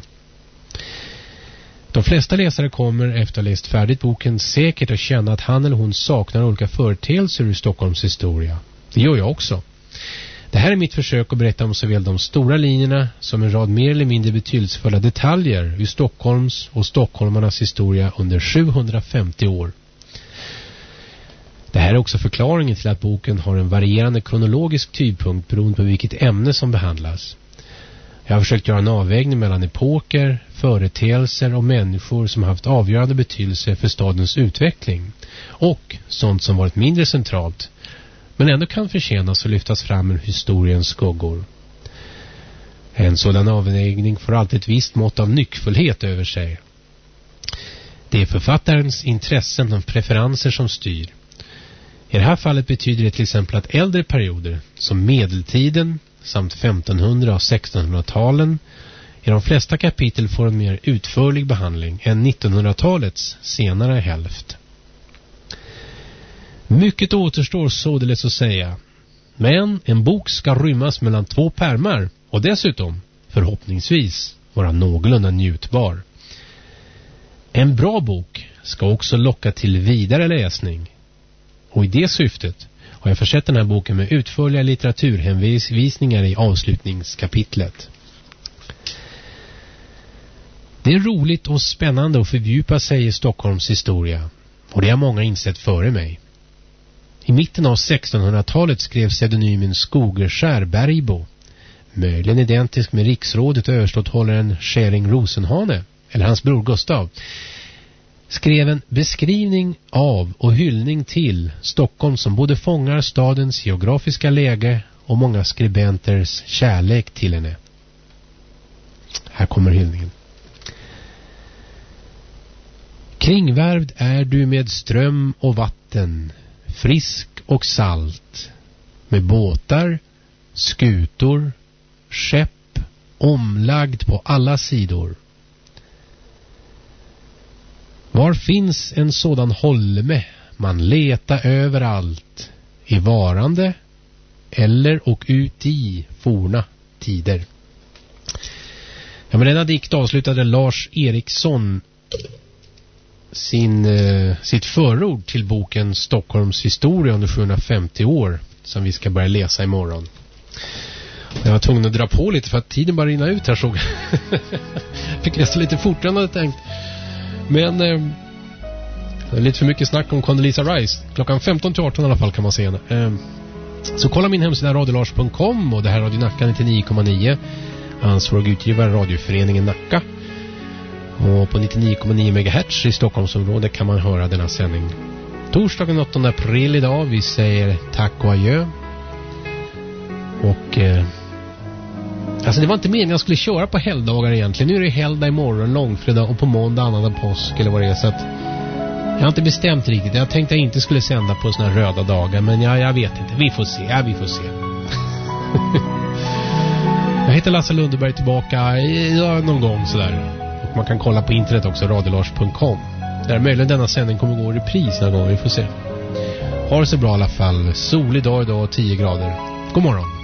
De flesta läsare kommer efter att ha läst färdigt boken säkert att känna att han eller hon saknar olika företeelser ur Stockholms historia. Det gör jag också. Det här är mitt försök att berätta om såväl de stora linjerna som en rad mer eller mindre betydelsefulla detaljer ur Stockholms och stockholmarnas historia under 750 år. Det här är också förklaringen till att boken har en varierande kronologisk typpunkt beroende på vilket ämne som behandlas. Jag har försökt göra en avvägning mellan epoker, företeelser och människor som har haft avgörande betydelse för stadens utveckling och sånt som varit mindre centralt men ändå kan förtjänas och lyftas fram ur historiens skuggor. En sådan avvägning får alltid ett visst mått av nyckfullhet över sig. Det är författarens intressen och preferenser som styr. I det här fallet betyder det till exempel att äldre perioder som medeltiden samt 1500- och 1600-talen i de flesta kapitel får en mer utförlig behandling än 1900-talets senare hälft. Mycket återstår således att säga, men en bok ska rymmas mellan 2 pärmar och dessutom, förhoppningsvis, vara någorlunda njutbar. En bra bok ska också locka till vidare läsning. Och i det syftet har jag försett den här boken med utförliga litteraturhänvisningar i avslutningskapitlet. Det är roligt och spännande att fördjupa sig i Stockholms historia, och det har många insett före mig. I mitten av 1600-talet skrev pseudonymen Skogerskär Bergbo, möjligen identisk med riksrådet och överståthållaren Schering Rosenhane, eller hans bror Gustav, skrev en beskrivning av och hyllning till Stockholm som både fångar stadens geografiska läge och många skribenters kärlek till henne. Här kommer hyllningen. Kringvärvd är du med ström och vatten, frisk och salt, med båtar, skutor, skepp, omlagd på alla sidor. Var finns en sådan holme man leta överallt, i varande eller och ut i forna tider. Ja, men denna dikt avslutade Lars Eriksson sitt förord till boken Stockholms historia under 750 år som vi ska börja läsa imorgon. Jag var tvungen att dra på lite för att tiden bara rinna ut här, såg jag. Fick läsa lite fortare än jag hade tänkt. Men lite för mycket snack om Condoleezza Rice. Klockan 15-18 i alla fall kan man se henne. Så kolla min hemsida radiolars.com, och det här är Radio Nacka 99,9. Ansvarig utgivare Radioföreningen Nacka. Och på 99,9 MHz i Stockholmsområdet kan man höra denna sändning. Torsdagen 8 april idag. Vi säger tack och adjö. Och alltså det var inte meningen att jag skulle köra på helgdagar egentligen. Nu är det helgdag imorgon, långfredag, och på måndag annandag påsk eller vad det är. Så att jag har inte bestämt riktigt. Jag tänkte att jag inte skulle sända på såna här röda dagar. Men jag vet inte. Vi får se. Vi får se. Jag heter Lasse Lundeberg, tillbaka någon gång sådär. Och man kan kolla på internet också, radiolars.com. Där möjligen denna sändning kommer gå i repris någon gång. Vi får se. Ha det så bra i alla fall. Solig dag idag, 10 grader. God morgon.